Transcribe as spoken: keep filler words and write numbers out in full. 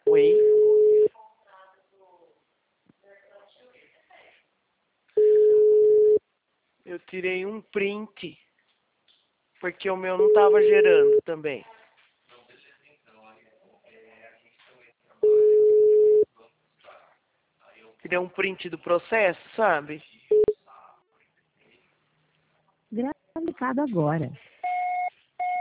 Oi? Eu tirei um print, porque o meu não estava gerando também. Tirei um print do processo, sabe? Gravado agora.